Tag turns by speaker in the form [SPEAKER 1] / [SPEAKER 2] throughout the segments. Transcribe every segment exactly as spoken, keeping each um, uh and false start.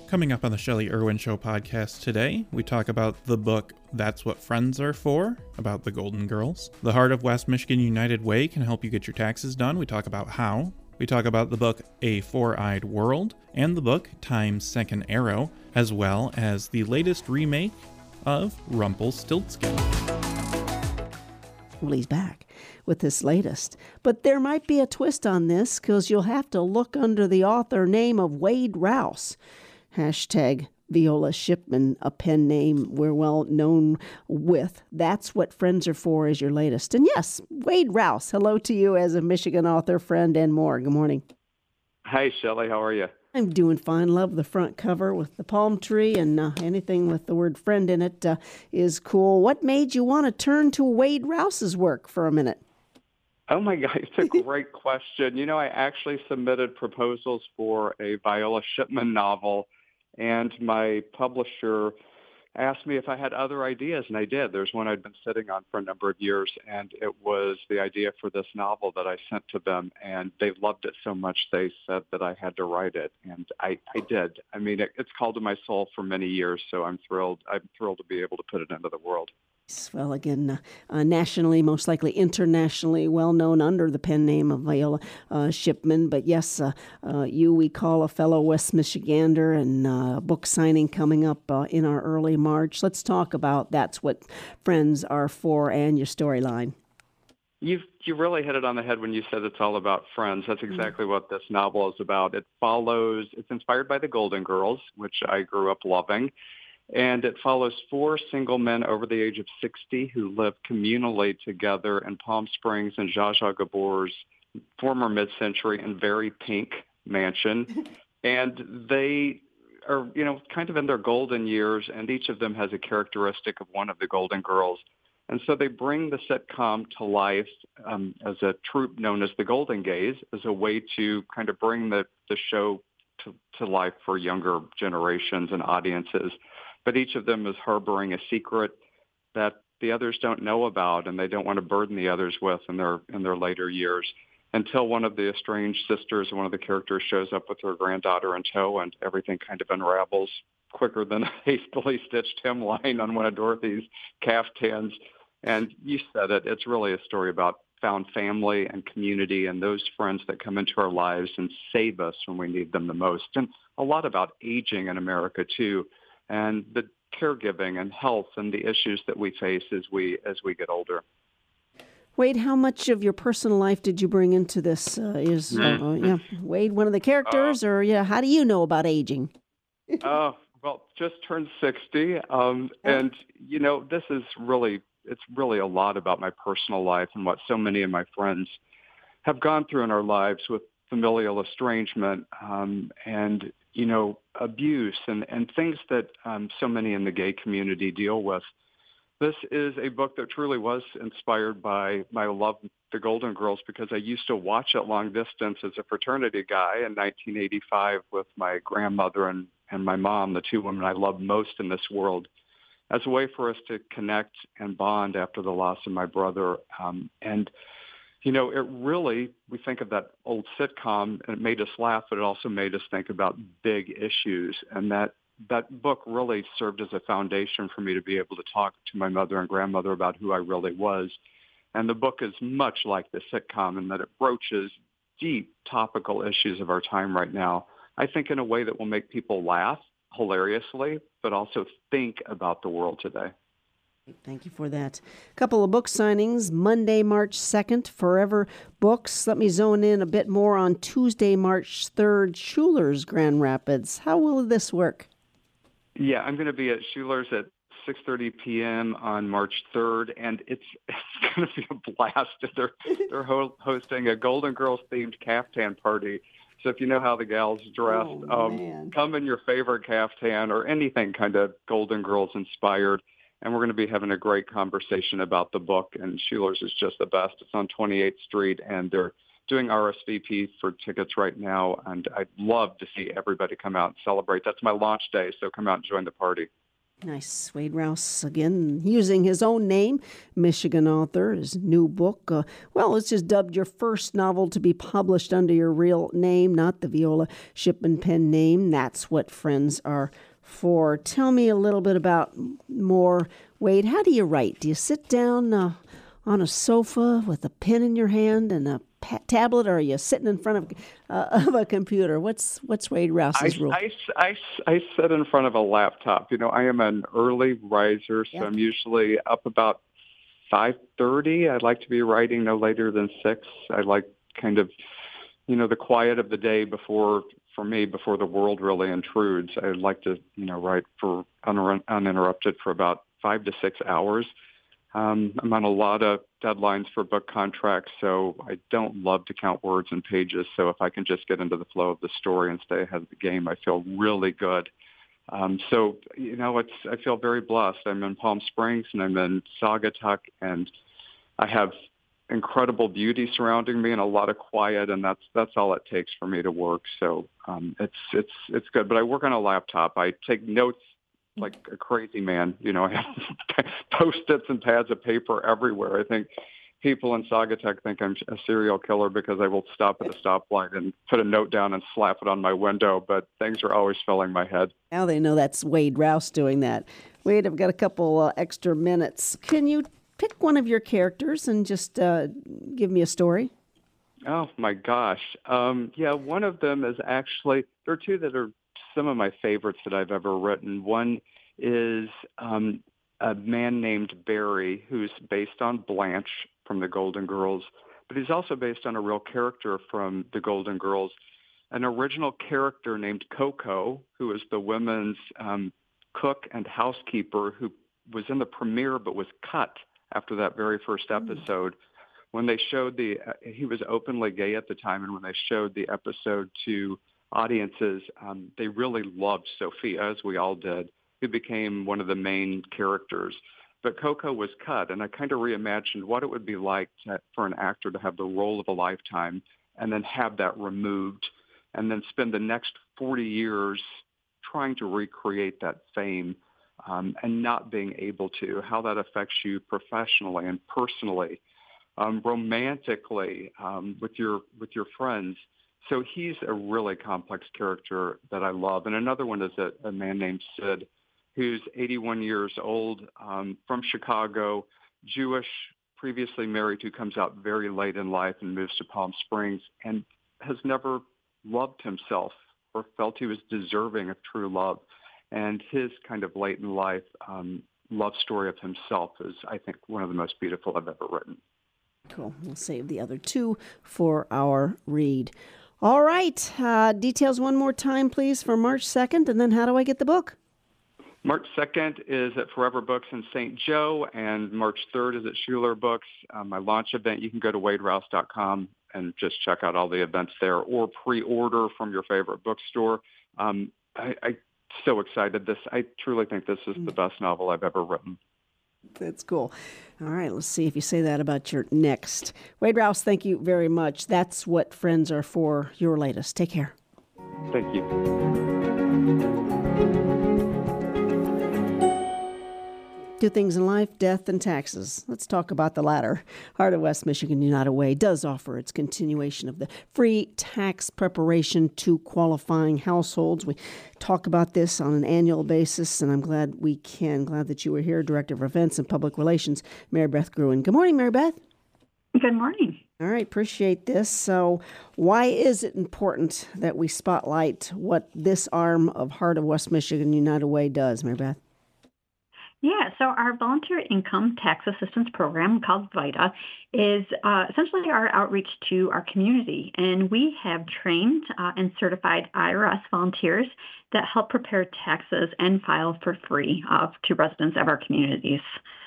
[SPEAKER 1] Coming up on the Shelley Irwin Show podcast today, we talk about the book That's What Friends Are For, about the Golden Girls. The Heart of West Michigan United Way can help you get your taxes done. We talk about how. We talk about the book A Four-Eyed World and the book Time's Second Arrow, as well as the latest remake of Rumpelstiltskin.
[SPEAKER 2] Well, he's back with this latest. But there might be a twist on this because you'll have to look under the author name of Wade Rouse. Hashtag Viola Shipman, a pen name we're well known with. That's What Friends Are For is your latest. And yes, Wade Rouse, hello to you as a Michigan author, friend, and more. Good morning.
[SPEAKER 3] Hi, Shelley. How are you?
[SPEAKER 2] I'm doing fine. Love the front cover with the palm tree, and uh, anything with the word friend in it uh, is cool. What made you want to turn to Wade Rouse's work for a minute?
[SPEAKER 3] Oh, my God. It's a great question. You know, I actually submitted proposals for a Viola Shipman novel, and my publisher asked me if I had other ideas, and I did. There's one I'd been sitting on for a number of years, and it was the idea for this novel that I sent to them, and they loved it so much they said that I had to write it, and I, I did. I mean, it, it's called to my soul for many years, so I'm thrilled. I'm thrilled to be able to put it into the world.
[SPEAKER 2] Well, again, uh, uh, nationally, most likely internationally well-known under the pen name of Viola uh, Shipman. But yes, uh, uh, you we call a fellow West Michigander, and uh, book signing coming up uh, in our early March. Let's talk about That's What Friends Are For and your storyline.
[SPEAKER 3] You've, you really hit it on the head when you said it's all about friends. That's exactly mm-hmm. what this novel is about. It follows, it's inspired by the Golden Girls, which I grew up loving. And it follows four single men over the age of sixty who live communally together in Palm Springs and Zsa Zsa Gabor's former mid-century and very pink mansion. And they are, you know, kind of in their golden years, and each of them has a characteristic of one of the Golden Girls. And so they bring the sitcom to life um, as a troupe known as the Golden Gays, as a way to kind of bring the, the show to, to life for younger generations and audiences. But each of them is harboring a secret that the others don't know about, and they don't want to burden the others with in their in their later years, until one of the estranged sisters, one of the characters, shows up with her granddaughter in tow, and everything kind of unravels quicker than a hastily stitched hemline on one of Dorothy's caftans. And you said it, it's really a story about found family and community and those friends that come into our lives and save us when we need them the most. And a lot about aging in America, too, and the caregiving and health and the issues that we face as we as we get older.
[SPEAKER 2] Wade, how much of your personal life did you bring into this? Uh, is uh, uh, yeah, Wade one of the characters, uh, or yeah, how do you know about aging?
[SPEAKER 3] uh, well, just turned sixty, um, and you know, this is really it's really a lot about my personal life and what so many of my friends have gone through in our lives with familial estrangement um, and, you know, abuse and, and things that um, so many in the gay community deal with. This is a book that truly was inspired by my love of the Golden Girls, because I used to watch it long distance as a fraternity guy in nineteen eighty-five with my grandmother and, and my mom, the two women I love most in this world, as a way for us to connect and bond after the loss of my brother. Um, and You know, it really, we think of that old sitcom, and it made us laugh, but it also made us think about big issues. And that, that book really served as a foundation for me to be able to talk to my mother and grandmother about who I really was. And the book is much like the sitcom in that it broaches deep topical issues of our time right now, I think in a way that will make people laugh hilariously, but also think about the world today.
[SPEAKER 2] Thank you for that. A couple of book signings. Monday, March second, Forever Books. Let me zone in a bit more on Tuesday, March third, Schuler's Grand Rapids. How will this work?
[SPEAKER 3] Yeah, I'm going to be at Schuler's at six thirty p.m. on March third, and it's it's going to be a blast. They're, they're ho- hosting a Golden Girls-themed caftan party. So if you know how the gals dress,
[SPEAKER 2] oh,
[SPEAKER 3] um, come in your favorite caftan or anything kind of Golden Girls-inspired. And we're going to be having a great conversation about the book. And Schuler's is just the best. It's on twenty-eighth Street, and they're doing R S V P for tickets right now. And I'd love to see everybody come out and celebrate. That's my launch day, so come out and join the party.
[SPEAKER 2] Nice. Wade Rouse, again, using his own name, Michigan author, his new book. Uh, well, it's just dubbed your first novel to be published under your real name, not the Viola Shipman pen name. That's what Friends Are For. Tell me a little bit about more, Wade. How do you write? Do you sit down uh, on a sofa with a pen in your hand and a pa- tablet, or are you sitting in front of uh, of a computer? What's what's Wade Rouse's
[SPEAKER 3] I,
[SPEAKER 2] rule?
[SPEAKER 3] I, I, I sit in front of a laptop. You know, I am an early riser, so
[SPEAKER 2] Yep.
[SPEAKER 3] I'm usually up about five thirty. I like to be writing no later than six. I like kind of, you know, the quiet of the day before, for me, before the world really intrudes. I like to, you know, write for uninter- uninterrupted for about five to six hours. Um, I'm on a lot of deadlines for book contracts, so I don't love to count words and pages. So if I can just get into the flow of the story and stay ahead of the game, I feel really good. Um, so, you know, it's I feel very blessed. I'm in Palm Springs and I'm in Saugatuck, and I have incredible beauty surrounding me and a lot of quiet, and that's that's all it takes for me to work. So um, it's it's it's good. But I work on a laptop. I take notes like a crazy man. You know, I have Post-its and pads of paper everywhere. I think people in Saugatuck think I'm a serial killer because I will stop at a stoplight and put a note down and slap it on my window, but things are always filling my head.
[SPEAKER 2] Now they know that's Wade Rouse doing that. Wade, I've got a couple uh, extra minutes. Can you pick one of your characters and just uh, give me a story?
[SPEAKER 3] Oh, my gosh. Um, yeah, one of them is actually, there are two that are some of my favorites that I've ever written. One is um, a man named Barry, who's based on Blanche from the Golden Girls, but he's also based on a real character from the Golden Girls, an original character named Coco, who is the women's um, cook and housekeeper who was in the premiere but was cut after that very first episode. When they showed the, uh, he was openly gay at the time, and when they showed the episode to audiences, um, they really loved Sophia, as we all did, who became one of the main characters. But Coco was cut, and I kind of reimagined what it would be like to, for an actor to have the role of a lifetime and then have that removed and then spend the next forty years trying to recreate that fame um, and not being able to, how that affects you professionally and personally, um, romantically, um, with your with your friends. So he's a really complex character that I love. And another one is a, a man named Sid, who's eighty-one years old, um, from Chicago, Jewish, previously married, who comes out very late in life and moves to Palm Springs and has never loved himself or felt he was deserving of true love. And his kind of late in life um, love story of himself is, I think, one of the most beautiful I've ever written.
[SPEAKER 2] Cool. We'll save the other two for our read. All right. Uh, details one more time, please, for March second, and then how do I get the book?
[SPEAKER 3] March second is at Forever Books in Saint Joe, and March third is at Schuler Books. Um, my launch event, you can go to wade rouse dot com and just check out all the events there, or pre-order from your favorite bookstore. Um, I, I'm so excited. This, I truly think this is the best novel I've ever written.
[SPEAKER 2] That's cool. All right, let's see if you say that about your next. Wade Rouse, thank you very much. That's what Friends Are For, your latest. Take care.
[SPEAKER 3] Thank you.
[SPEAKER 2] Two things in life, death and taxes. Let's talk about the latter. Heart of West Michigan United Way does offer its continuation of the free tax preparation to qualifying households. We talk about this on an annual basis, and I'm glad we can. Glad that you were here, Director of Events and Public Relations, Mary Beth Gruen. Good morning, Mary Beth.
[SPEAKER 4] Good morning.
[SPEAKER 2] All right, appreciate this. So why is it important that we spotlight what this arm of Heart of West Michigan United Way does, Mary Beth?
[SPEAKER 4] Yeah, so our volunteer income tax assistance program called VITA is uh, essentially our outreach to our community. And we have trained uh, and certified I R S volunteers that help prepare taxes and file for free uh, to residents of our communities.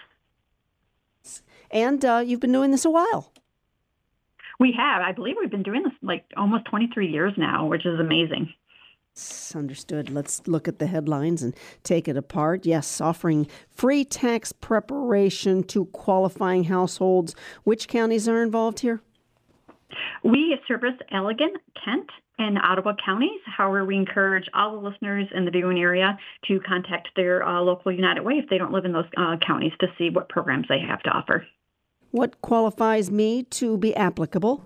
[SPEAKER 2] And uh, you've been doing this a while.
[SPEAKER 4] We have. I believe we've been doing this like almost twenty-three years now, which is amazing.
[SPEAKER 2] Understood. Let's look at the headlines and take it apart. Yes, offering free tax preparation to qualifying households. Which counties are involved here?
[SPEAKER 4] We service Allegan, Kent, and Ottawa counties. However, we encourage all the listeners in the viewing area to contact their uh, local United Way if they don't live in those uh, counties to see what programs they have to offer.
[SPEAKER 2] What qualifies me to be applicable?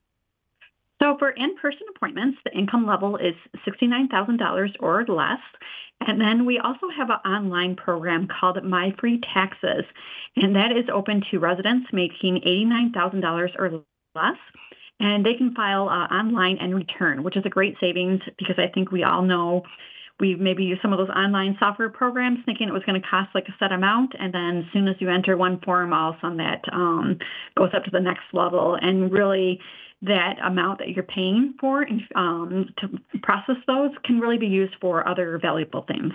[SPEAKER 4] So for in-person appointments, the income level is sixty-nine thousand dollars or less. And then we also have an online program called My Free Taxes, and that is open to residents making eighty-nine thousand dollars or less. And they can file uh, online and return, which is a great savings because I think we all know we maybe use some of those online software programs thinking it was going to cost like a set amount. And then as soon as you enter one form, all of a sudden that um, goes up to the next level. And really that amount that you're paying for um, to process those can really be used for other valuable things.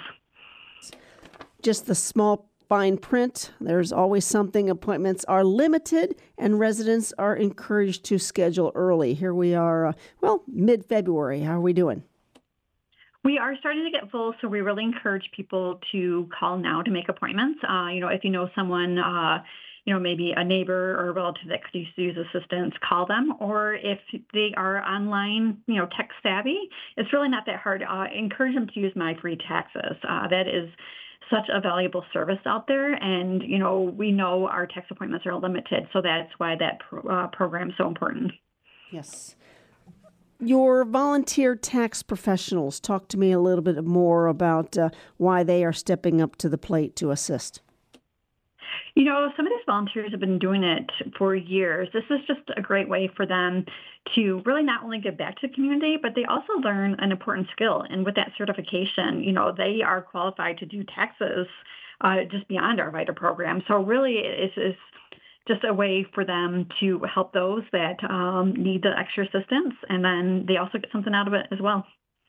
[SPEAKER 2] Just the small fine print. There's always something. Appointments are limited and residents are encouraged to schedule early. Here we are, uh, well, mid-February. How are we doing?
[SPEAKER 4] We are starting to get full, so we really encourage people to call now to make appointments. Uh, you know, if you know someone, uh, you know, maybe a neighbor or a relative that could use assistance, call them. Or if they are online, you know, tech savvy, it's really not that hard. Uh, encourage them to use My Free Taxes. Uh, that is such a valuable service out there. And, you know, we know our tax appointments are limited, so that's why that pro- uh, program is so important.
[SPEAKER 2] Yes. Your volunteer tax professionals, talk to me a little bit more about uh, why they are stepping up to the plate to assist.
[SPEAKER 4] You know, some of these volunteers have been doing it for years. This is just a great way for them to really not only give back to the community, but they also learn an important skill. And with that certification, you know, they are qualified to do taxes uh, just beyond our VITA program. So really, it's, it's just a way for them to help those that um, need the extra assistance. And then they also get something out of it as well.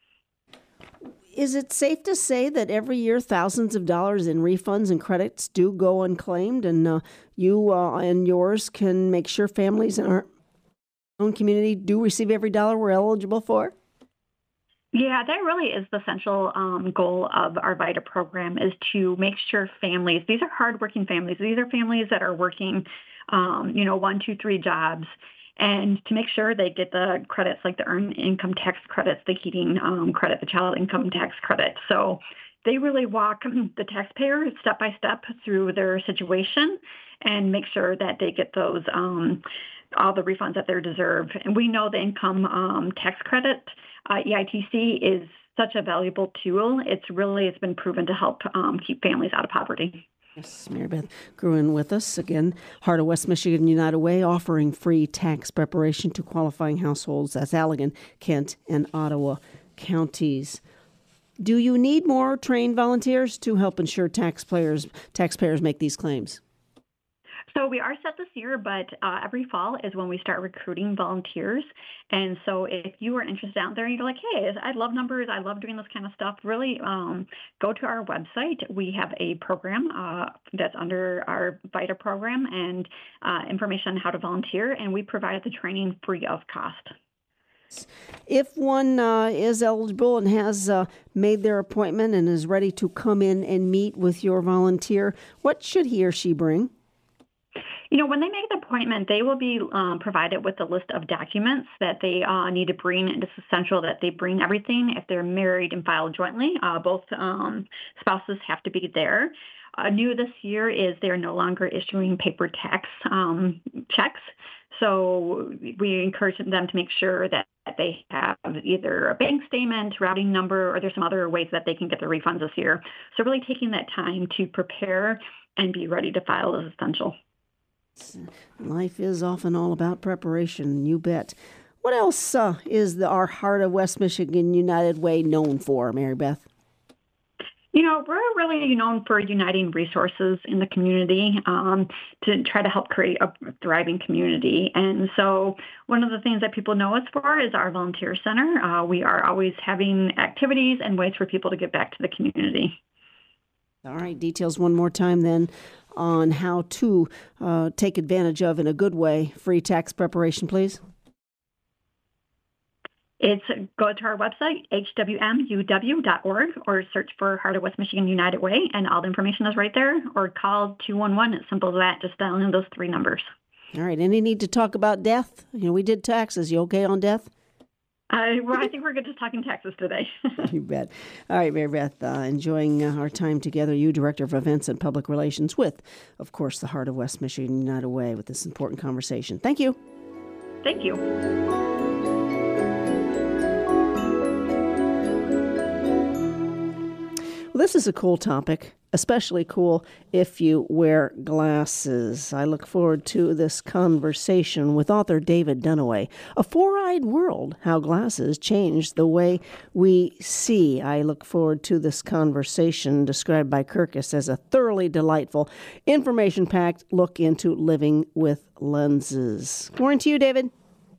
[SPEAKER 2] Is it safe to say that every year thousands of dollars in refunds and credits do go unclaimed, and uh, you uh, and yours can make sure families in our own community do receive every dollar we're eligible for?
[SPEAKER 4] Yeah, that really is the central um, goal of our VITA program, is to make sure families, these are hardworking families, these are families that are working, um, you know, one, two, three jobs, and to make sure they get the credits like the earned income tax credits, the heating um, credit, the child income tax credit. So they really walk the taxpayer step by step through their situation and make sure that they get those um, all the refunds that they deserve. And we know the income um, tax credit, uh, E I T C, is such a valuable tool. It's really, it's been proven to help um, keep families out of poverty.
[SPEAKER 2] Yes, Mary Beth Gruen with us again. Heart of West Michigan United Way offering free tax preparation to qualifying households. That's Allegan, Kent, and Ottawa counties. Do you need more trained volunteers to help ensure taxpayers taxpayers make these claims?
[SPEAKER 4] So we are set this year, but uh, every fall is when we start recruiting volunteers. And so if you are interested out there, you're like, hey, I love numbers, I love doing this kind of stuff, really um, go to our website. We have a program uh, that's under our VITA program and uh, information on how to volunteer, and we provide the training free of cost.
[SPEAKER 2] If one uh, is eligible and has uh, made their appointment and is ready to come in and meet with your volunteer, what should he or she bring?
[SPEAKER 4] You know, when they make the appointment, they will be um, provided with a list of documents that they uh, need to bring. And it's essential that they bring everything. If they're married and filed jointly, uh, both um, spouses have to be there. Uh, new this year is they're no longer issuing paper tax um, checks. So we encourage them to make sure that they have either a bank statement, routing number, or there's some other ways that they can get their refunds this year. So really taking that time to prepare and be ready to file is essential.
[SPEAKER 2] Life is often all about preparation, you bet. What else uh, is the, our Heart of West Michigan United Way known for, Mary Beth?
[SPEAKER 4] You know, we're really known for uniting resources in the community um, to try to help create a thriving community. And so one of the things that people know us for is our volunteer center. Uh, we are always having activities and ways for people to give back to the community.
[SPEAKER 2] All right, details one more time then on how to uh, take advantage of, in a good way, free tax preparation, please.
[SPEAKER 4] It's go to our website, h w m u w dot org, or search for Heart of West Michigan United Way, and all the information is right there, or call two one one. It's simple as that. Just dial in those three numbers.
[SPEAKER 2] All right. Any need to talk about death? You know, we did taxes. You okay on death?
[SPEAKER 4] I, well, I think we're just talking taxes today.
[SPEAKER 2] You bet. All right, Mary Beth, uh, enjoying uh, our time together. You, Director of Events and Public Relations with, of course, the Heart of West Michigan United Way with this important conversation. Thank you.
[SPEAKER 4] Thank you.
[SPEAKER 2] Well, this is a cool topic, especially cool if you wear glasses. I look forward to this conversation with author David Dunaway. A Four-Eyed World, How Glasses Changed the Way We See. I look forward to this conversation described by Kirkus as a thoroughly delightful, information-packed look into living with lenses. Good morning to you, David.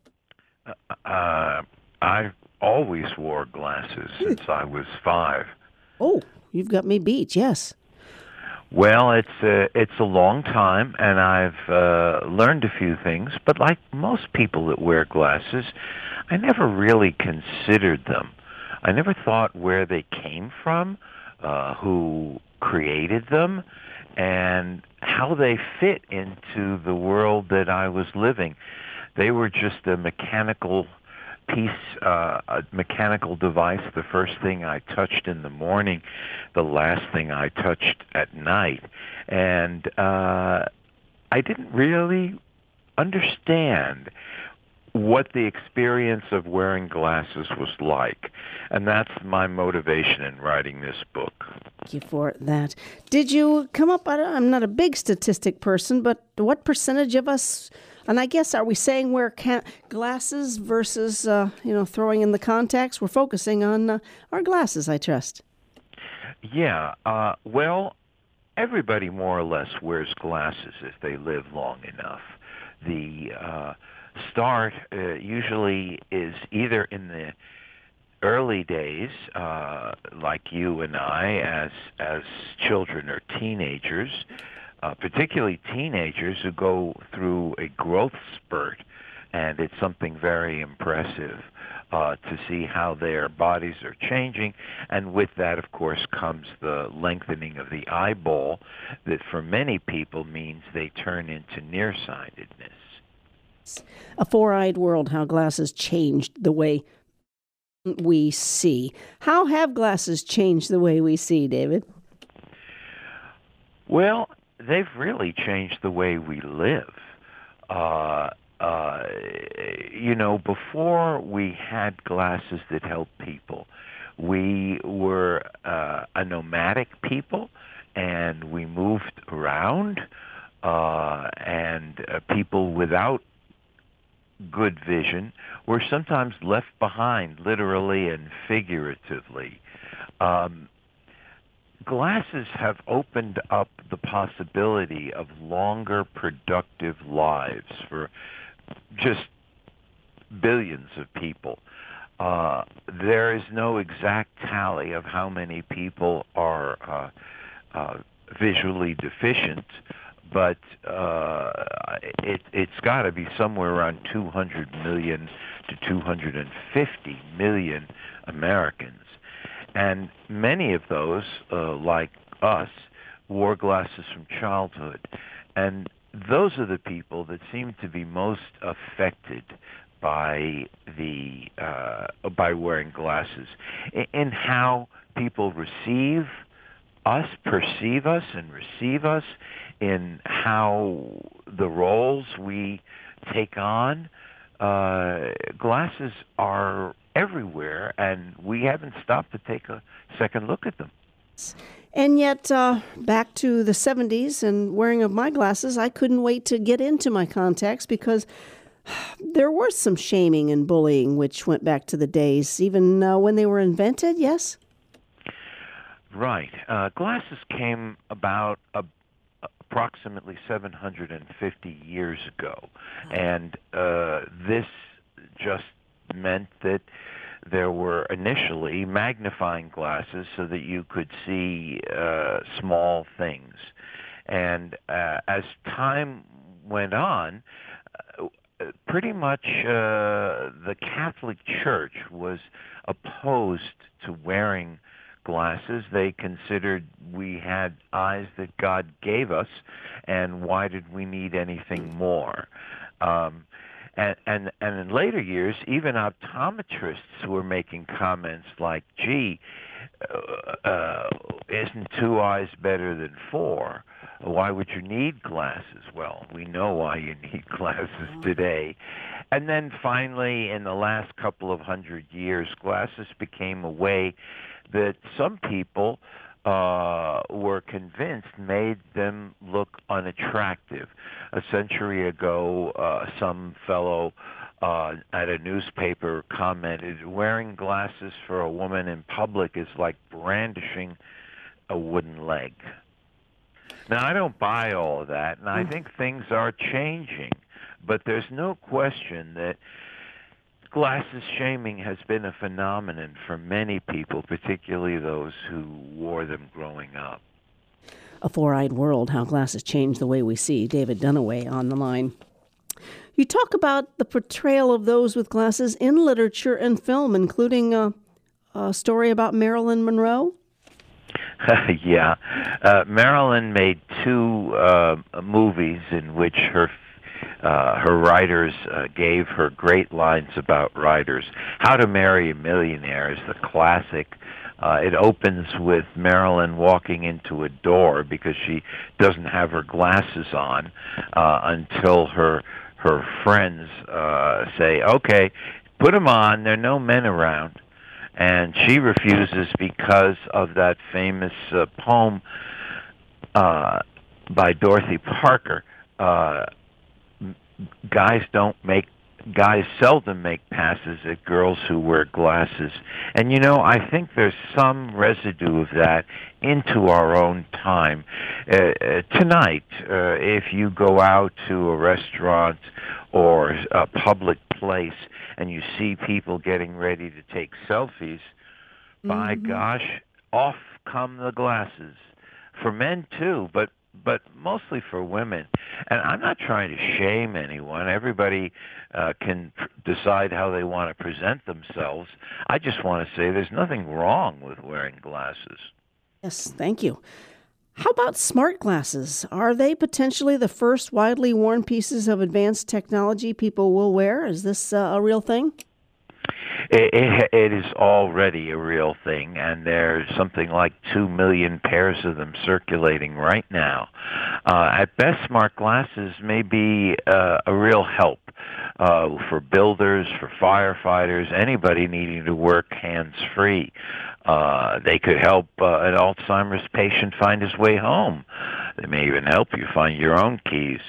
[SPEAKER 5] Uh, I've always wore glasses since I was five.
[SPEAKER 2] Oh, you've got me beat, yes.
[SPEAKER 5] Well, it's a, it's a long time, and I've uh, learned a few things, but like most people that wear glasses, I never really considered them. I never thought where they came from, uh, who created them, and how they fit into the world that I was living. They were just a mechanical piece, uh, a mechanical device, the first thing I touched in the morning, the last thing I touched at night. And uh, I didn't really understand what the experience of wearing glasses was like. And that's my motivation in writing this book.
[SPEAKER 2] Thank you for that. Did you come up, I'm not a big statistic person, but what percentage of us, and I guess, are we saying wear ca- glasses versus, uh, you know, throwing in the contacts? We're focusing on uh, our glasses, I trust.
[SPEAKER 5] Yeah, uh, well, everybody more or less wears glasses if they live long enough. The uh, start uh, usually is either in the early days, uh, like you and I, as as children or teenagers, uh, particularly teenagers who go through a growth spurt, and it's something very impressive uh, to see how their bodies are changing, and with that, of course, comes the lengthening of the eyeball that for many people means they turn into nearsightedness.
[SPEAKER 2] A Four-Eyed World, How Glasses Changed the Way We See. How have glasses changed the way we see, David?
[SPEAKER 5] Well, they've really changed the way we live. Uh, uh, you know, before we had glasses that helped people, we were uh, a nomadic people, and we moved around, uh, and uh, people without good vision were sometimes left behind, literally and figuratively. Um, glasses have opened up the possibility of longer, productive lives for just billions of people. Uh, there is no exact tally of how many people are uh, uh, visually deficient, but uh, it, it's got to be somewhere around two hundred million to two hundred fifty million Americans. And many of those, uh, like us, wore glasses from childhood. And those are the people that seem to be most affected by the uh, by wearing glasses, in, in how people receive us, perceive us, and receive us, in how the roles we take on. Uh, glasses are everywhere, and we haven't stopped to take a second look at them.
[SPEAKER 2] And yet, uh, back to the seventies and wearing of my glasses, I couldn't wait to get into my contacts because there was some shaming and bullying, which went back to the days, even uh, when they were invented, yes?
[SPEAKER 5] Right. Uh, glasses came about a approximately seven hundred fifty years ago. And uh, this just meant that there were initially magnifying glasses so that you could see uh, small things. And uh, as time went on, uh, pretty much uh, the Catholic Church was opposed to wearing glasses. They considered we had eyes that God gave us, and why did we need anything more? Um, And, and and in later years, even optometrists were making comments like, "Gee, uh, uh, isn't two eyes better than four? Why would you need glasses?" Well, we know why you need glasses today. And then finally, in the last couple of hundred years, glasses became a way that some people uh, were convinced made them look unattractive. A century ago, uh, some fellow uh, at a newspaper commented, "Wearing glasses for a woman in public is like brandishing a wooden leg." Now, I don't buy all of that, and I think things are changing, but there's no question that glasses shaming has been a phenomenon for many people, particularly those who wore them growing up.
[SPEAKER 2] A Four-Eyed World, How Glasses Change the Way We See. David Dunaway on the line. You talk about the portrayal of those with glasses in literature and film, including a, a story about Marilyn Monroe.
[SPEAKER 5] yeah. Uh, Marilyn made two uh, movies in which her uh, her writers uh, gave her great lines about writers. How to Marry a Millionaire is the classic. Uh, it opens with Marilyn walking into a door because she doesn't have her glasses on uh, until her her friends uh, say, "Okay, put them on. There are no men around." And she refuses because of that famous uh, poem uh, by Dorothy Parker. Uh, guys don't make guys seldom make passes at girls who wear glasses. And, you know, I think there's some residue of that into our own time. Uh, uh, tonight, uh, if you go out to a restaurant or a public place and you see people getting ready to take selfies, mm-hmm. by gosh, off come the glasses. For men, too, but but mostly for women. And I'm not trying to shame anyone. Everybody uh, can pr- decide how they want to present themselves. I just want to say there's nothing wrong with wearing glasses.
[SPEAKER 2] Yes, thank you. How about smart glasses? Are they potentially the first widely worn pieces of advanced technology people will wear? Is this uh, a real thing?
[SPEAKER 5] It, it, it is already a real thing, and there's something like two million pairs of them circulating right now. Uh, at best, smart glasses may be uh, a real help uh, for builders, for firefighters, anybody needing to work hands-free. Uh, they could help uh, an Alzheimer's patient find his way home. They may even help you find your own keys.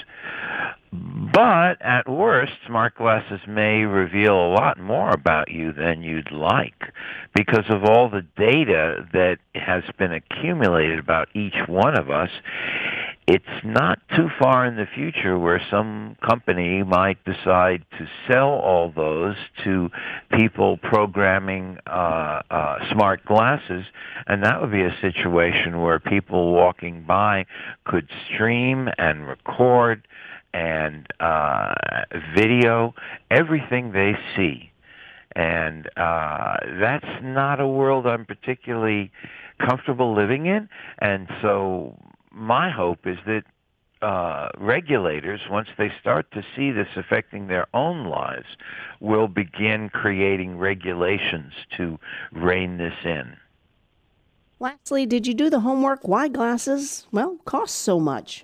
[SPEAKER 5] But at worst, smart glasses may reveal a lot more about you than you'd like because of all the data that has been accumulated about each one of us. It's not too far in the future where some company might decide to sell all those to people programming uh, uh, smart glasses, and that would be a situation where people walking by could stream and record and uh, video everything they see. And uh, that's not a world I'm particularly comfortable living in. And so my hope is that uh, regulators, once they start to see this affecting their own lives, will begin creating regulations to rein this in.
[SPEAKER 2] Lastly, did you do the homework why glasses, well, cost so much?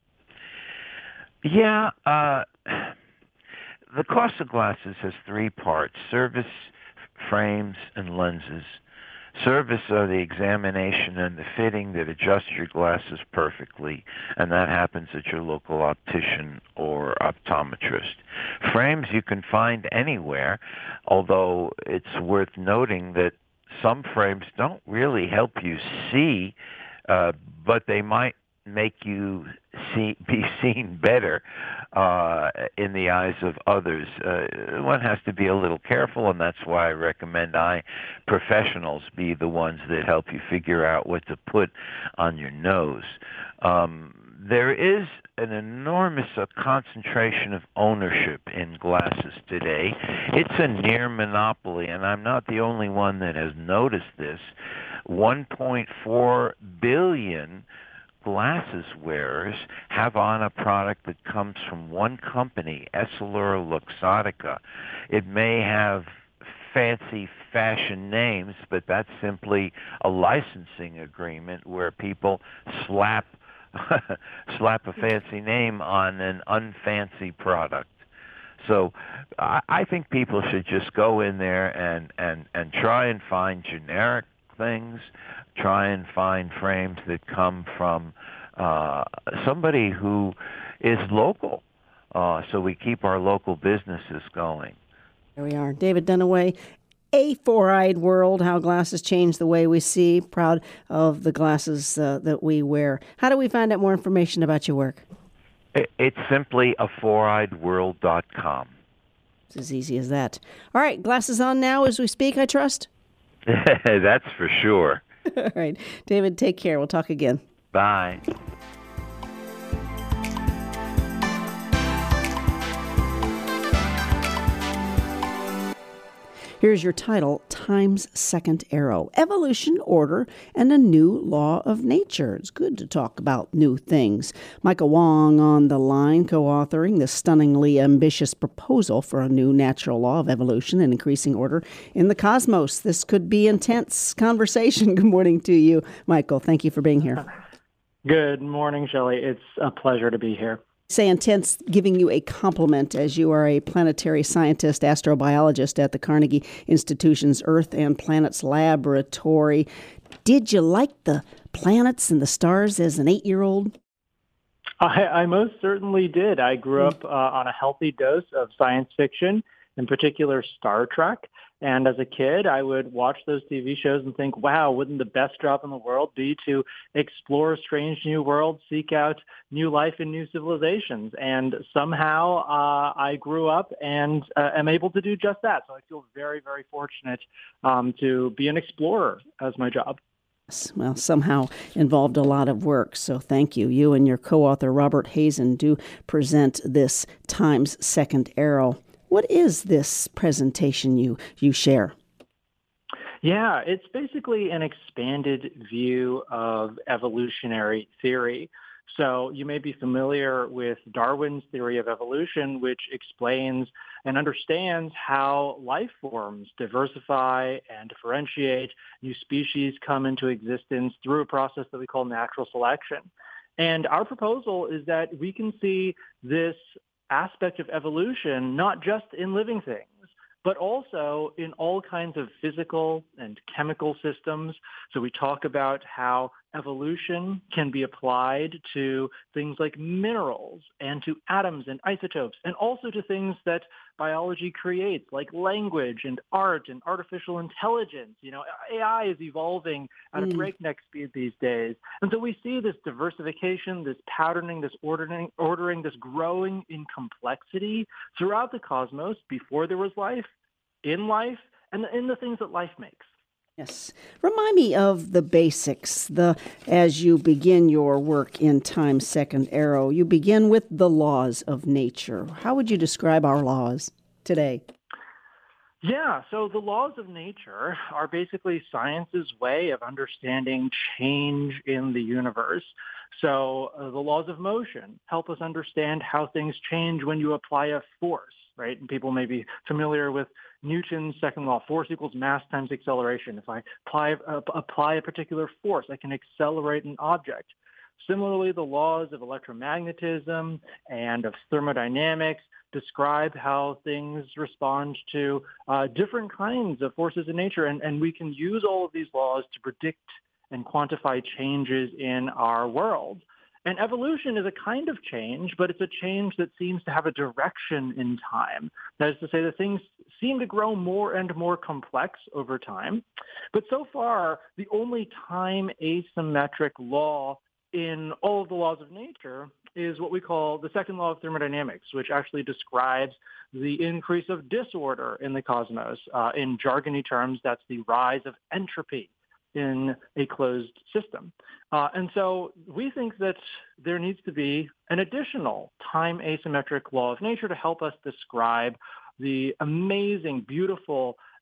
[SPEAKER 5] Yeah, uh, the cost of glasses has three parts: service, frames, and lenses. Service are the examination and the fitting that adjusts your glasses perfectly, and that happens at your local optician or optometrist. Frames you can find anywhere, although it's worth noting that some frames don't really help you see, uh, but they might make you see, be seen better uh, in the eyes of others. Uh, one has to be a little careful, and that's why I recommend eye professionals be the ones that help you figure out what to put on your nose. Um, there is an enormous uh, concentration of ownership in glasses today. It's a near monopoly, and I'm not the only one that has noticed this. one point four billion glasses wearers have on a product that comes from one company, Essilor Luxottica. It may have fancy fashion names, but that's simply a licensing agreement where people slap slap a fancy name on an unfancy product. So I, I think people should just go in there and, and, and try and find generic things, try and find frames that come from uh, somebody who is local, uh, so we keep our local businesses going.
[SPEAKER 2] There we are. David Dunaway, A Four-Eyed World, How Glasses Change the Way We See. Proud of the glasses uh, that we wear. How do we find out more information about your work?
[SPEAKER 5] It's simply a four eyed world dot com.
[SPEAKER 2] It's as easy as that. All right, glasses on now as we speak, I trust?
[SPEAKER 5] That's for sure.
[SPEAKER 2] All right. David, take care. We'll talk again.
[SPEAKER 5] Bye.
[SPEAKER 2] Here's your title, Time's Second Arrow, Evolution, Order, and a New Law of Nature. It's good to talk about new things. Michael Wong on the line, co-authoring the stunningly ambitious proposal for a new natural law of evolution and increasing order in the cosmos. This could be intense conversation. Good morning to you, Michael. Thank you for being here.
[SPEAKER 6] Good morning, Shelley. It's a pleasure to be here.
[SPEAKER 2] Say intense, giving you a compliment as you are a planetary scientist, astrobiologist at the Carnegie Institution's Earth and Planets Laboratory. Did you like the planets and the stars as an eight-year-old?
[SPEAKER 6] I, I most certainly did. I grew up uh, on a healthy dose of science fiction, in particular Star Trek. And as a kid, I would watch those T V shows and think, wow, wouldn't the best job in the world be to explore strange new worlds, seek out new life and new civilizations? And somehow uh, I grew up and uh, am able to do just that. So I feel very, very fortunate um, to be an explorer as my job.
[SPEAKER 2] Well, somehow involved a lot of work, so thank you. You and your co-author, Robert Hazen, do present this Time's Second Arrow. What is this presentation you, you share?
[SPEAKER 6] Yeah, it's basically an expanded view of evolutionary theory. So you may be familiar with Darwin's theory of evolution, which explains and understands how life forms diversify and differentiate. New species come into existence through a process that we call natural selection. And our proposal is that we can see this aspect of evolution not just in living things, but also in all kinds of physical and chemical systems. So we talk about how evolution can be applied to things like minerals and to atoms and isotopes, and also to things that biology creates, like language and art and artificial intelligence. You know, A I is evolving at a breakneck speed these days. And so we see this diversification, this patterning, this ordering, ordering, this growing in complexity throughout the cosmos before there was life, in life, and in the things that life makes.
[SPEAKER 2] Yes. Remind me of the basics. The as you begin your work in Time's Second Arrow, you begin with the laws of nature. How would you describe our laws today?
[SPEAKER 6] Yeah, so the laws of nature are basically science's way of understanding change in the universe. So uh, the laws of motion help us understand how things change when you apply a force, right? And people may be familiar with Newton's second law, force equals mass times acceleration. If I apply, uh, apply a particular force, I can accelerate an object. Similarly, the laws of electromagnetism and of thermodynamics describe how things respond to uh, different kinds of forces in nature. And, and we can use all of these laws to predict and quantify changes in our world. And evolution is a kind of change, but it's a change that seems to have a direction in time. That is to say that things seem to grow more and more complex over time. But so far, the only time asymmetric law in all of the laws of nature is what we call the second law of thermodynamics, which actually describes the increase of disorder in the cosmos. Uh, in jargony terms, that's the rise of entropy in a closed system. Uh, and so we think that there needs to be an additional time asymmetric law of nature to help us describe the amazing, beautiful,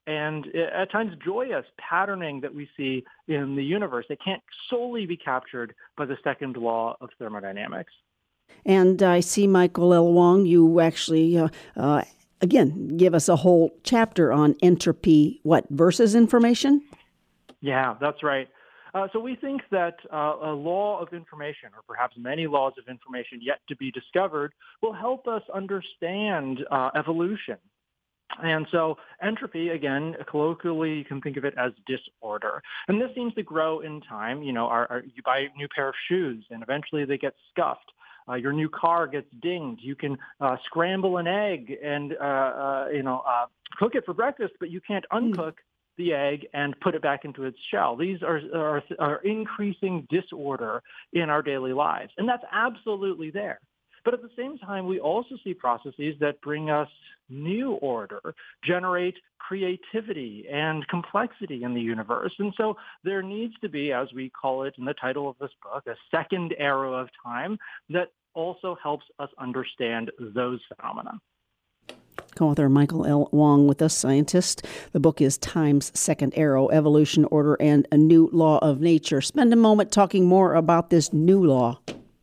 [SPEAKER 6] and at times joyous patterning that we see in the universe. They can't solely be captured by the second law of thermodynamics.
[SPEAKER 2] And I see, Michael L. Wong, you actually, uh, uh, again, give us a whole chapter on entropy, what, versus information?
[SPEAKER 6] Yeah, that's right. Uh, so we think that uh, a law of information, or perhaps many laws of information yet to be discovered, will help us understand uh, evolution. And so entropy, again, colloquially, you can think of it as disorder. And this seems to grow in time. You know, our, our, you buy a new pair of shoes, and eventually they get scuffed. Uh, your new car gets dinged. You can uh, scramble an egg and, uh, uh, you know, uh, cook it for breakfast, but you can't uncook the egg and put it back into its shell. These are, are, are increasing disorder in our daily lives, and that's absolutely there. But at the same time, we also see processes that bring us new order, generate creativity and complexity in the universe. And so there needs to be, as we call it in the title of this book, a second arrow of time that also helps us understand those phenomena.
[SPEAKER 2] Co-author Michael L. Wong with us, scientist. The book is Time's Second Arrow, Evolution, Order, and a New Law of Nature. Spend a moment talking more about this new law.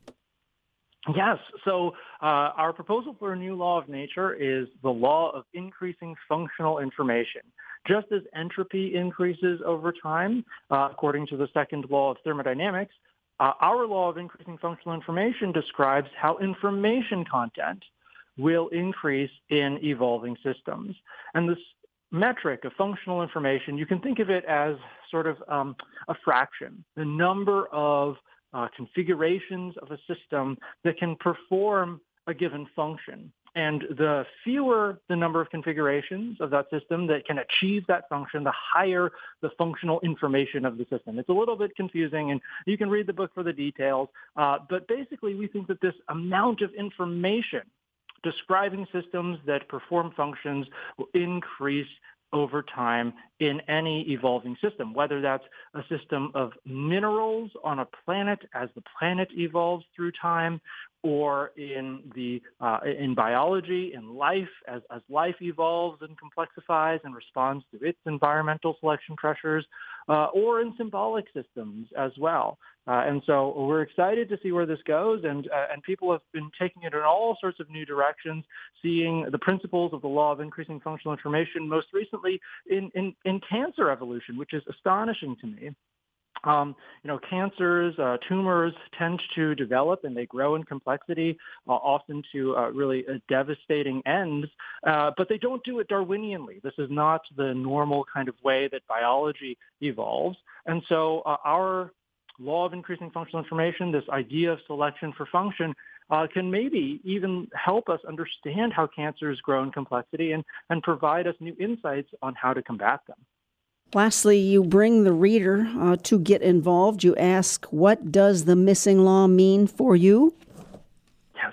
[SPEAKER 6] Yes. So uh, our proposal for a new law of nature is the law of increasing functional information. Just as entropy increases over time, uh, according to the second law of thermodynamics, uh, our law of increasing functional information describes how information content will increase in evolving systems. And this metric of functional information, you can think of it as sort of um, a fraction, the number of uh, configurations of a system that can perform a given function. And the fewer the number of configurations of that system that can achieve that function, the higher the functional information of the system. It's a little bit confusing, and you can read the book for the details. Uh, but basically, we think that this amount of information describing systems that perform functions will increase over time in any evolving system, whether that's a system of minerals on a planet as the planet evolves through time, or in the uh, in biology, in life, as, as life evolves and complexifies and responds to its environmental selection pressures, uh, or in symbolic systems as well. Uh, and so we're excited to see where this goes, and uh, and people have been taking it in all sorts of new directions, seeing the principles of the law of increasing functional information, most recently in, in, in cancer evolution, which is astonishing to me. Um, you know, cancers, uh, tumors tend to develop and they grow in complexity, uh, often to uh, really uh, devastating ends, uh, but they don't do it Darwinianly. This is not the normal kind of way that biology evolves. And so uh, our law of increasing functional information, this idea of selection for function, uh, can maybe even help us understand how cancers grow in complexity and, and provide us new insights on how to combat them.
[SPEAKER 2] Lastly, you bring the reader uh, to get involved. You ask, what does the missing law mean for you?
[SPEAKER 6] Yes,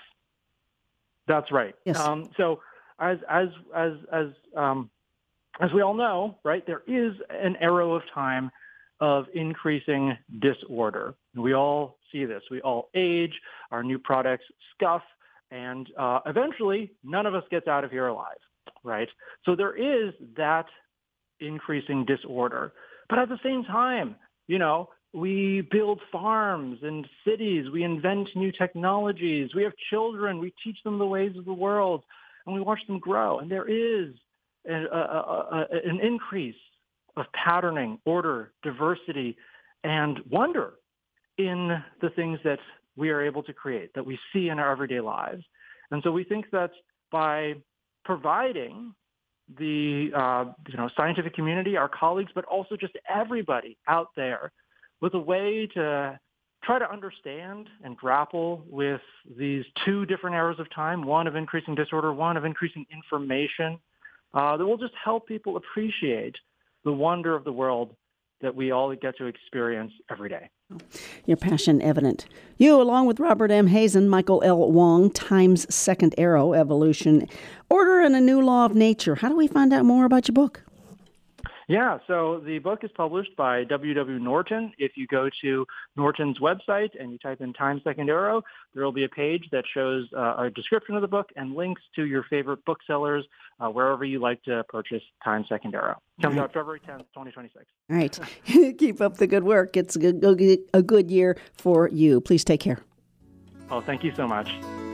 [SPEAKER 6] that's right.
[SPEAKER 2] Yes.
[SPEAKER 6] Um, so as as as as um, as we all know, right, there is an arrow of time of increasing disorder. We all see this. We all age. Our new products scuff, and uh, eventually, none of us gets out of here alive, right? So there is that increasing disorder. But at the same time, you know, we build farms and cities, we invent new technologies, we have children, we teach them the ways of the world, and we watch them grow. And there is a, a, a, a, an increase of patterning, order, diversity, and wonder in the things that we are able to create, that we see in our everyday lives. And so we think that by providing the uh, you know scientific community, our colleagues, but also just everybody out there with a way to try to understand and grapple with these two different arrows of time, one of increasing disorder, one of increasing information, uh, that will just help people appreciate the wonder of the world that we all get to experience every day.
[SPEAKER 2] Your passion evident. You, along with Robert M. Hazen, Michael L. Wong, Time's Second Arrow, Evolution, Order, and a New Law of Nature. How do we find out more about your book?
[SPEAKER 6] Yeah, so the book is published by W W. Norton. If you go to Norton's website and you type in Time Second Arrow, there will be a page that shows uh, a description of the book and links to your favorite booksellers uh, wherever you like to purchase Time Second Arrow. Comes out February tenth, twenty twenty-six.
[SPEAKER 2] All right. Keep up the good work. It's a good, a good year for you. Please take care.
[SPEAKER 6] Oh, thank you so much.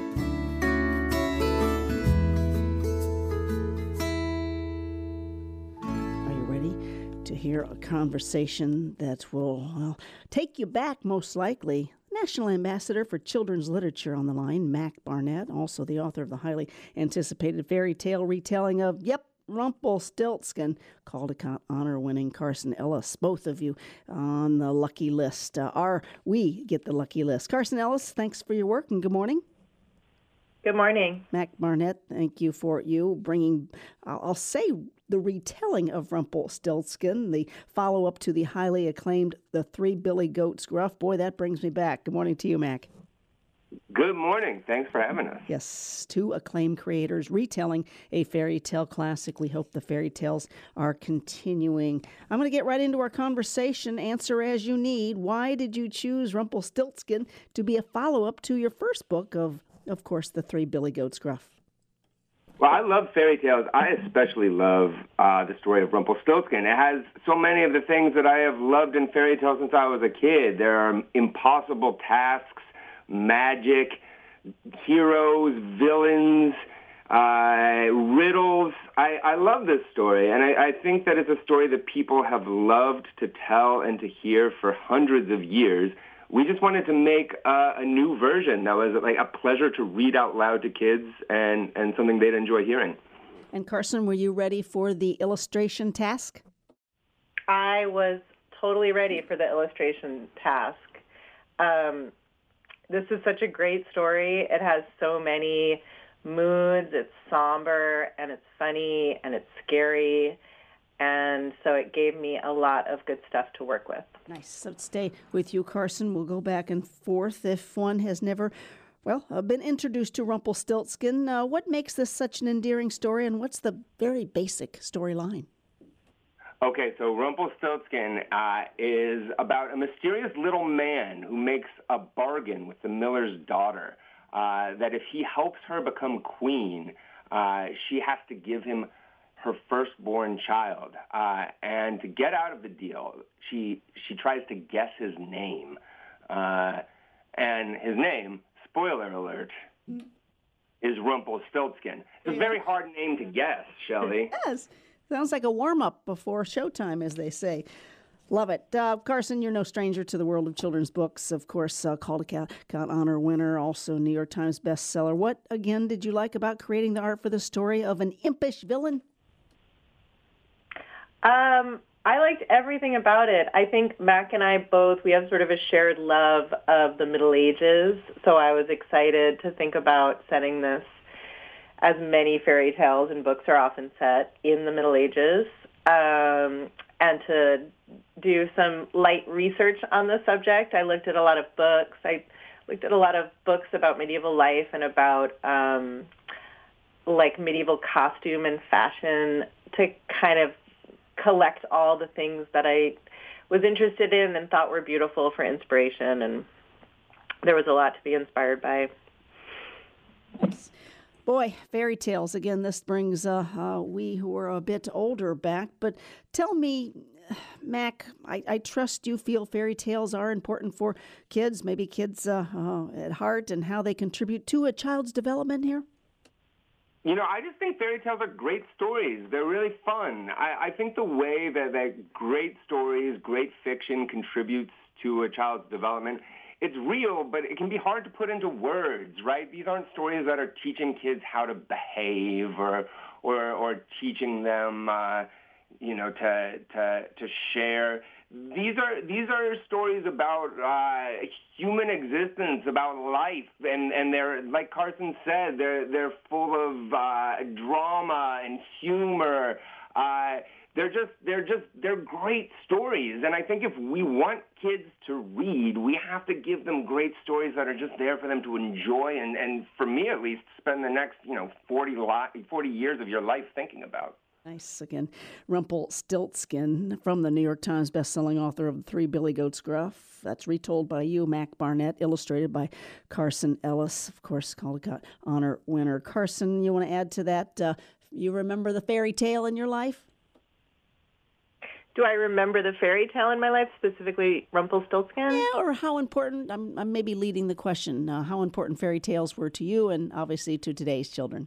[SPEAKER 2] To hear a conversation that will well, take you back, most likely. National Ambassador for Children's Literature on the line, Mac Barnett, also the author of the highly anticipated fairy tale retelling of, yep, Rumpelstiltskin, Caldecott honor-winning Carson Ellis, both of you on the lucky list. Uh, are we get the lucky list? Carson Ellis, thanks for your work and good morning.
[SPEAKER 7] Good morning.
[SPEAKER 2] Mac Barnett, thank you for you bringing, uh, I'll say, the retelling of Rumpelstiltskin, the follow-up to the highly acclaimed The Three Billy Goats Gruff. Boy, that brings me back. Good morning to you, Mac.
[SPEAKER 8] Good morning. Thanks for having us.
[SPEAKER 2] Yes, two acclaimed creators retelling a fairy tale classic. We hope the fairy tales are continuing. I'm going to get right into our conversation. Answer as you need. Why did you choose Rumpelstiltskin to be a follow-up to your first book of, of course, The Three Billy Goats Gruff?
[SPEAKER 8] Well, I love fairy tales. I especially love uh, the story of Rumpelstiltskin. It has so many of the things that I have loved in fairy tales since I was a kid. There are impossible tasks, magic, heroes, villains, uh, riddles. I, I love this story, and I, I think that it's a story that people have loved to tell and to hear for hundreds of years. We just wanted to make uh, a new version that was like a pleasure to read out loud to kids and, and something they'd enjoy hearing.
[SPEAKER 2] And Carson, were you ready for the illustration task?
[SPEAKER 7] I was totally ready for the illustration task. Um, this is such a great story. It has so many moods. It's somber, and it's funny, and it's scary. And so it gave me a lot of good stuff to work with.
[SPEAKER 2] Nice. So stay with you, Carson. We'll go back and forth. If one has never, well, uh, been introduced to Rumpelstiltskin, uh, what makes this such an endearing story, and what's the very basic storyline?
[SPEAKER 8] Okay, so Rumpelstiltskin uh, is about a mysterious little man who makes a bargain with the miller's daughter uh, that if he helps her become queen, uh, she has to give him her firstborn child. Uh, and to get out of the deal, she she tries to guess his name. Uh, and his name, spoiler alert, is Rumpelstiltskin. It's a very hard name to guess, Shelley.
[SPEAKER 2] Yes. Sounds like a warm-up before showtime, as they say. Love it. Uh, Carson, you're no stranger to the world of children's books. Of course, uh, Caldecott honor winner, also New York Times bestseller. What, again, did you like about creating the art for the story of an impish villain?
[SPEAKER 7] Um, I liked everything about it. I think Mac and I both, we have sort of a shared love of the Middle Ages, so I was excited to think about setting this, as many fairy tales and books are often set, in the Middle Ages, um, and to do some light research on the subject. I looked at a lot of books. I looked at a lot of books about medieval life and about um, like medieval costume and fashion to kind of collect all the things that I was interested in and thought were beautiful for inspiration, and there was a lot to be inspired by.
[SPEAKER 2] Nice. Boy, fairy tales. Again, this brings uh, uh, we who are a bit older back. But tell me, Mac, I, I trust you feel fairy tales are important for kids, maybe kids uh, uh, at heart, and how they contribute to a child's development here?
[SPEAKER 8] You know, I just think fairy tales are great stories. They're really fun. I, I think the way that, that great stories, great fiction contributes to a child's development, it's real, but it can be hard to put into words, right? These aren't stories that are teaching kids how to behave or or, or teaching them, uh, you know, to to to share. These are these are stories about uh, human existence, about life, and, and they're, like Carson said, they're they're full of uh, drama and humor. Uh, they're just they're just they're great stories, and I think if we want kids to read, we have to give them great stories that are just there for them to enjoy, and, and for me at least, spend the next you know forty, forty years of your life thinking about.
[SPEAKER 2] Nice. Again, Rumpelstiltskin from the New York Times bestselling author of The Three Billy Goats Gruff. That's retold by you, Mac Barnett, illustrated by Carson Ellis, of course, Caldecott Honor winner. Carson, you want to add to that? Uh, you remember the fairy tale in your life?
[SPEAKER 7] Do I remember the fairy tale in my life, specifically Rumpelstiltskin?
[SPEAKER 2] Yeah, or how important, I'm, I'm maybe leading the question, uh, how important fairy tales were to you and obviously to today's children?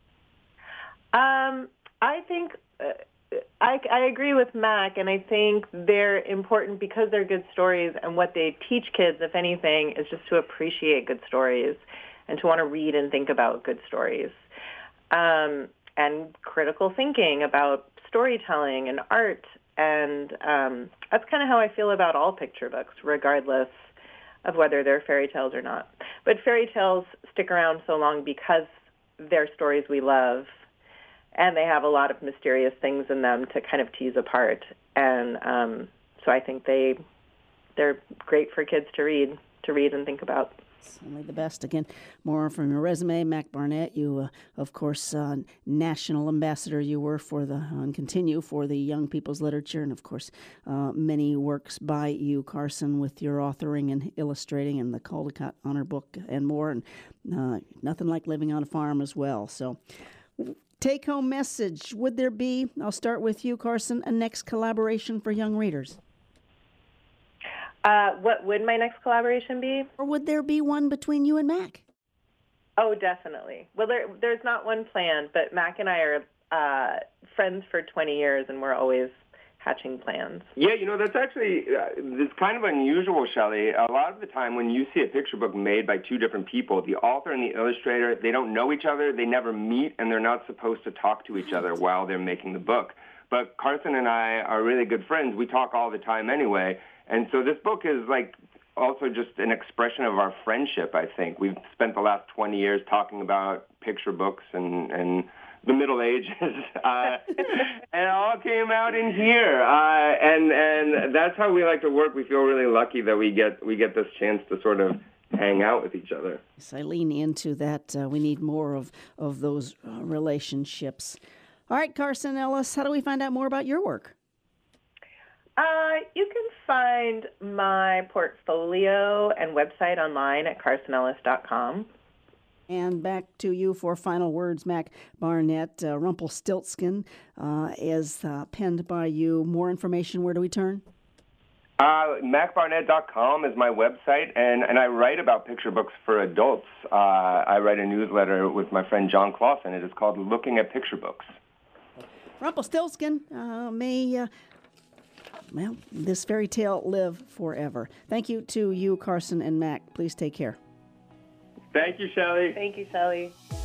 [SPEAKER 7] Um, I think uh, I, I agree with Mac, and I think they're important because they're good stories, and what they teach kids, if anything, is just to appreciate good stories and to want to read and think about good stories. Um, and critical thinking about storytelling and art. And um, that's kind of how I feel about all picture books, regardless of whether they're fairy tales or not. But fairy tales stick around so long because they're stories we love, and they have a lot of mysterious things in them to kind of tease apart. And um, so I think they, they're great for kids to read, to read and think about.
[SPEAKER 2] Only the best. Again, more from your resume. Mac Barnett, you, uh, of course, uh, national ambassador you were for the, uh, and continue for the young people's literature, and of course, uh, many works by you, Carson, with your authoring and illustrating and the Caldecott Honor Book and more, and uh, nothing like living on a farm as well. So, take-home message, would there be, I'll start with you, Carson, a next collaboration for young readers?
[SPEAKER 7] Uh, what would my next collaboration be?
[SPEAKER 2] Or would there be one between you and Mac?
[SPEAKER 7] Oh, definitely. Well, there, there's not one planned, but Mac and I are uh, friends for twenty years, and we're always hatching plans.
[SPEAKER 8] Yeah, you know, that's actually, uh, it's kind of unusual, Shelley. A lot of the time when you see a picture book made by two different people, the author and the illustrator, they don't know each other, they never meet, and they're not supposed to talk to each other while they're making the book. But Carson and I are really good friends. We talk all the time anyway. And so this book is like also just an expression of our friendship, I think. We've spent the last twenty years talking about picture books and, and the Middle Ages, uh, and it all came out in here. Uh, and and that's how we like to work. We feel really lucky that we get we get this chance to sort of hang out with each other.
[SPEAKER 2] Yes, I lean into that. Uh, we need more of, of those uh, relationships. All right, Carson Ellis, how do we find out more about your work?
[SPEAKER 7] Uh, you can find my portfolio and website online at carson ellis dot com.
[SPEAKER 2] And back to you for final words, Mac Barnett. Uh, Rumpelstiltskin uh, is uh, penned by you. More information, where do we turn?
[SPEAKER 8] Uh, mac barnett dot com is my website, and, and I write about picture books for adults. Uh, I write a newsletter with my friend John Clausen. It is called Looking at Picture Books.
[SPEAKER 2] Rumpelstiltskin uh, may... Uh, Well, this fairy tale live forever. Thank you to you, Carson and Mac. Please take care.
[SPEAKER 8] Thank you, Shelley.
[SPEAKER 7] Thank you, Shelley.